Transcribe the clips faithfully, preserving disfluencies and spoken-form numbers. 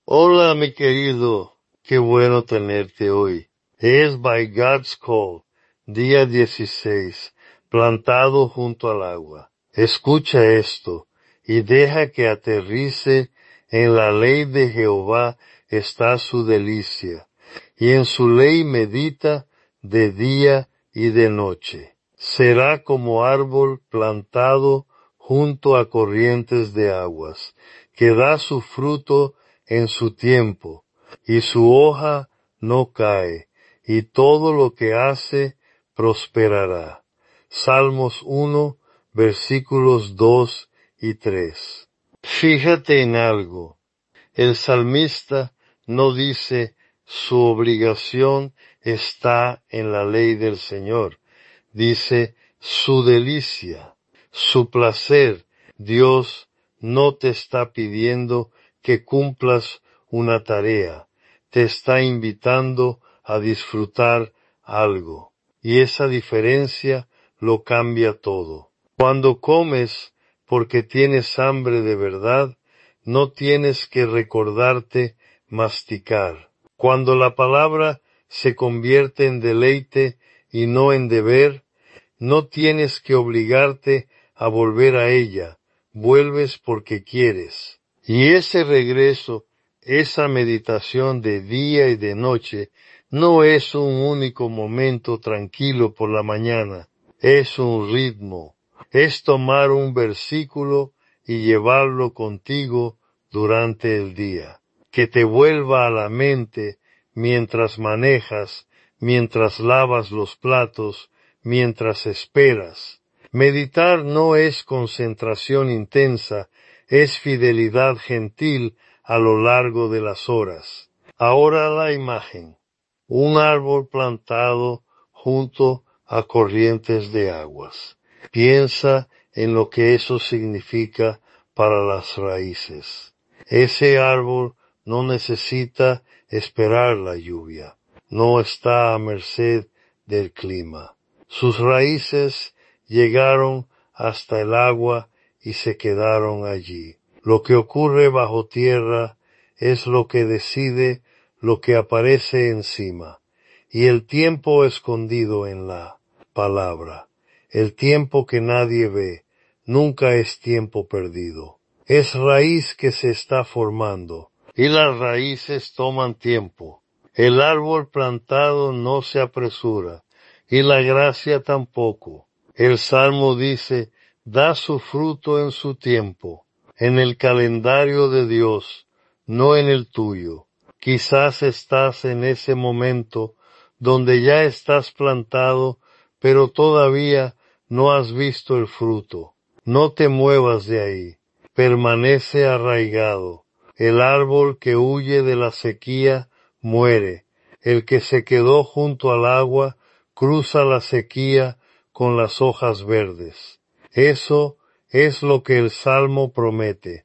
Hola, mi querido. Qué bueno tenerte hoy. Es By God's Call, día dieciséis, plantado junto al agua. Escucha esto y deja que aterrice. En la ley de Jehová está su delicia, y en su ley medita de día y de noche. Será como árbol plantado junto a corrientes de aguas, que da su fruto en su tiempo, y su hoja no cae, y todo lo que hace prosperará. Salmos uno, versículos dos y tres. Fíjate en algo. El salmista no dice su obligación está en la ley del Señor. Dice su delicia, su placer. Dios no te está pidiendo que cumplas una tarea. Te está invitando a disfrutar algo. Y esa diferencia lo cambia todo. Cuando comes porque tienes hambre de verdad, no tienes que recordarte masticar. Cuando la palabra se convierte en deleite y no en deber, no tienes que obligarte a volver a ella, vuelves porque quieres. Y ese regreso, esa meditación de día y de noche, no es un único momento tranquilo por la mañana, es un ritmo, es tomar un versículo y llevarlo contigo durante el día, que te vuelva a la mente mientras manejas, mientras lavas los platos, mientras esperas. Meditar no es concentración intensa, es fidelidad gentil a lo largo de las horas. Ahora la imagen. Un árbol plantado junto a corrientes de aguas. Piensa en lo que eso significa para las raíces. Ese árbol no necesita esperar la lluvia, no está a merced del clima. Sus raíces llegaron hasta el agua y se quedaron allí. Lo que ocurre bajo tierra es lo que decide lo que aparece encima, y el tiempo escondido en la palabra. El tiempo que nadie ve, nunca es tiempo perdido. Es raíz que se está formando, y las raíces toman tiempo. El árbol plantado no se apresura, y la gracia tampoco. El Salmo dice, da su fruto en su tiempo, en el calendario de Dios, no en el tuyo. Quizás estás en ese momento donde ya estás plantado, pero todavía no has visto el fruto. No te muevas de ahí. Permanece arraigado. El árbol que huye de la sequía muere. El que se quedó junto al agua cruza la sequía con las hojas verdes. Eso es lo que el Salmo promete.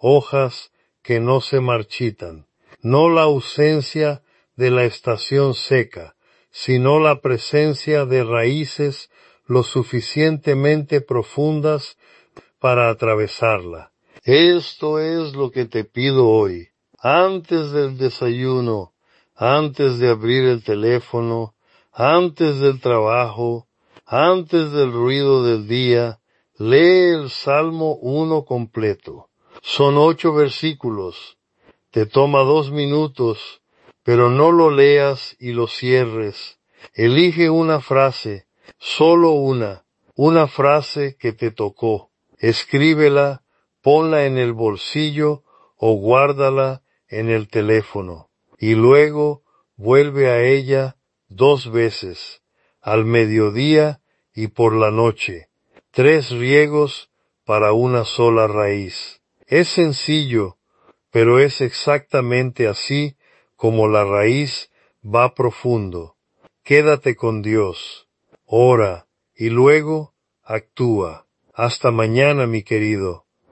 Hojas que no se marchitan. No la ausencia de la estación seca, sino la presencia de raíces lo suficientemente profundas para atravesarla. Esto es lo que te pido hoy. Antes del desayuno, antes de abrir el teléfono, antes del trabajo, antes del ruido del día, lee el Salmo uno completo. Son ocho versículos. Te toma dos minutos, pero no lo leas y lo cierres. Elige una frase, solo una, una frase que te tocó. Escríbela, ponla en el bolsillo o guárdala en el teléfono. Y luego vuelve a ella dos veces, al mediodía y por la noche. Tres riegos para una sola raíz. Es sencillo, pero es exactamente así como la raíz va profundo. Quédate con Dios, ora y luego actúa. Hasta mañana, mi querido.